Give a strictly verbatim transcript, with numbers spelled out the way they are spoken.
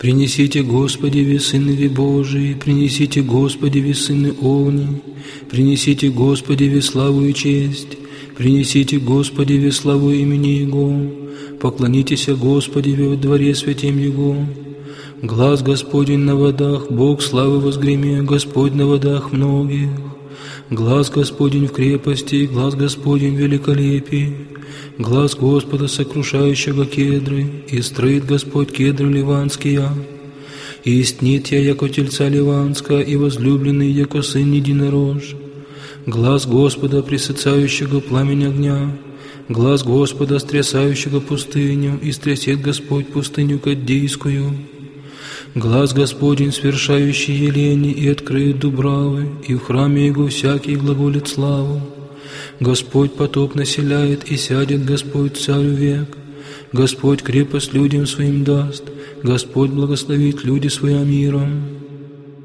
Принесите, Господи, весы ныви Божии, принесите, Господи, весы ны овни, принесите, Господи, ве славу и честь, принесите, Господи, ве славу имени Его, поклонитесь, Господи, во дворе святем Его. Глас Господень на водах, Бог славы возгреми, Господь на водах многих. Глас Господень в крепости, глас Господень в великолепии, глас Господа, сокрушающего кедры, и строит Господь кедры ливанские. И истнит я, яко тельца ливанска, и возлюбленный, яко сын единорож. Глас Господа, пресыцающего пламень огня, глас Господа, стрясающего пустыню, и стрясет Господь пустыню Каддийскую. Глас Господень, свершающий елени, и откроет дубравы, и в храме Его всякий глаголит славу. Господь потоп населяет, и сядет Господь царю век. Господь крепость людям своим даст, Господь благословит люди своим миром.